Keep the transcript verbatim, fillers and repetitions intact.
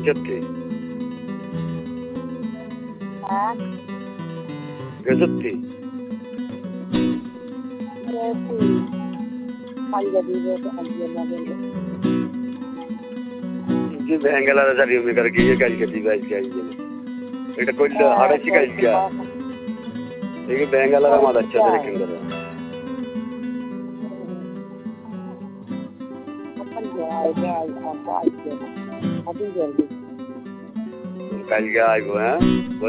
গেছতে হ্যাঁ গেছতে যে ব্যাঙ্গালার জারি আমি করে গিয়ে কালকে দিবে আজকে আইয়ে এটা কইলে হাড়াইছি কালকে এই ব্যাঙ্গালার মাদার চাদরে কিনবে কালকে আইবো হ্যাঁ